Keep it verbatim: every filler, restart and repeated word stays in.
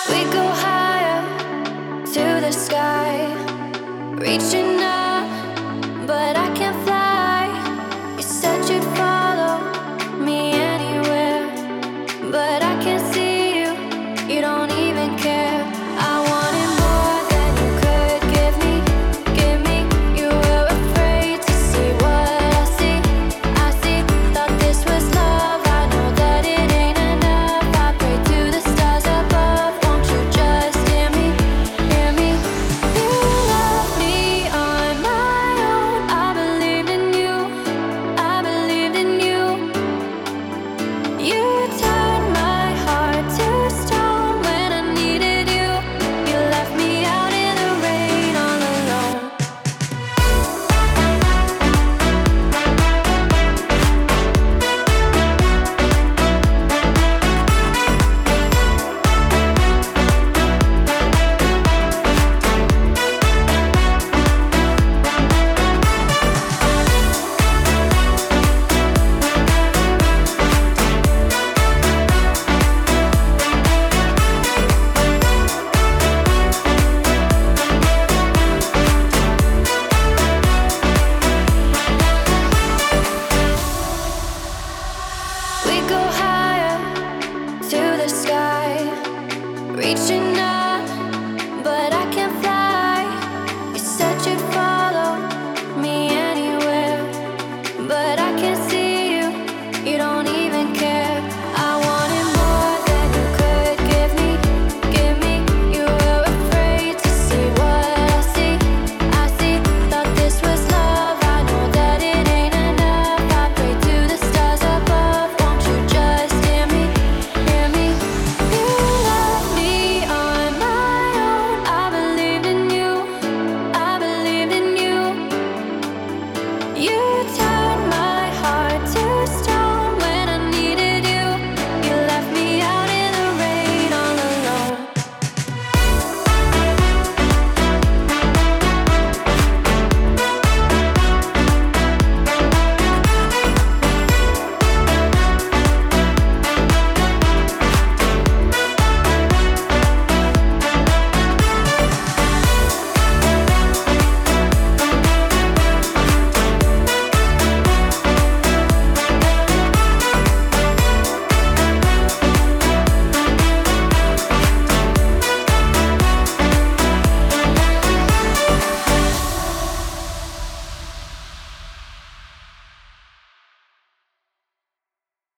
We go higher to the sky, reaching up, but I can't fly. You said you'd follow me anywhere, but I can't see you. You don't even care. I wanted more than you could give me, give me. You were afraid to see what I see, I see. Thought this was love. I know that it ain't enough. I pray to the stars above. Won't you just hear me, hear me? You left me on my own. I believed in you, I believed in you. You turned my heart to stone when I needed you. You left me out in the rain all alone. We go higher to the sky, reaching out.